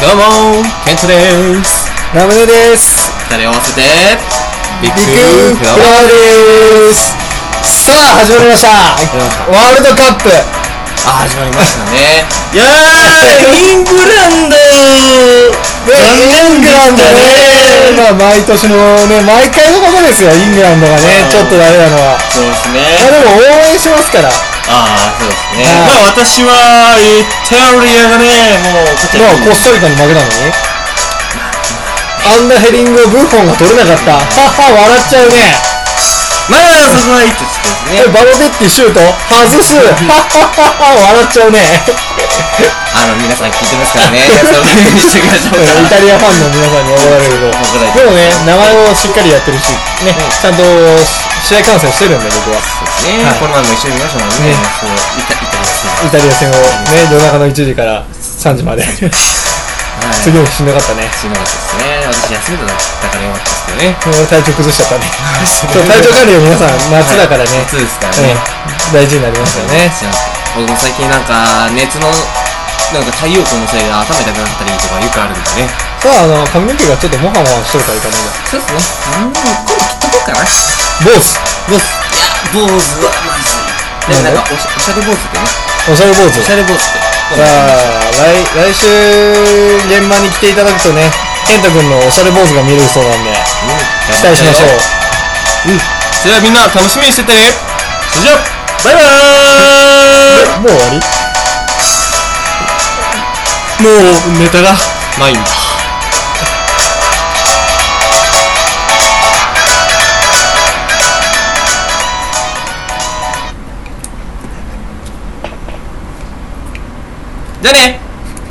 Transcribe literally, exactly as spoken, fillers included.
どうもケントです。 ラムネです。 二人合わせてビッビッグフラグフラワワーーです。さあ始まりました。ワールドカップ。 あ、始まりましたね。いやー、イングランドね、イングランドね、まあ毎年のね、毎回のことですよ、イングランドがね、ちょっとダメなのは。 そうですね。 まあでも応援しますから。 ああ、そうですね。 はいまあ私は、イタリアがね、もう、こもうコスタリカに負けたのにあんなヘディングをブッフォンが取れなかった。はは、笑っちゃうね。 まあ、そこはいいとしてですね。 バロテッティシュート外す。はははは、笑っちゃうね。 あの、皆さん聞いてますからね。そういう風にしてください。 イタリアファンの皆さんに怒られるけど、でもね、名前をしっかりやってるし、ね、ちゃんと試合観戦してるんで、僕は。 ね、 はいこの前も一緒に見ましたもんね。 ねそう、イタ、イタリア戦。 イタリア戦をね、夜中のいちじからさんじまで。 はい。 次もしんどかったね。 しんどかったですね。私休みだったからよかったですけどね。 もう体調崩しちゃったね。そう体調管理は皆さん夏だからね、 夏ですからねね。 大事になりますよね。 僕も最近なんか、熱の、なんか太陽光のせいで頭痛くなったりとかよくあるんでね。 さあ、あの、髪の毛がちょっとモハモハしとるからいかないが。 そうですね。うん、今度切っとこうかな。 坊主坊主。いや、坊主はまずい。でもなんかおし、おしゃれ坊主ってね。 おしゃれ坊主。 おしゃれ坊主って。 さあ、来、来週、現場に来ていただくとね、ケンタ君のおしゃれ坊主が見れるそうなんで、 うん、 期待しましょう。 うん。それではみんな楽しみにしててね。それじゃあ、バイバーイ。 もう終わり？ もうネタがないんだ。じゃあね。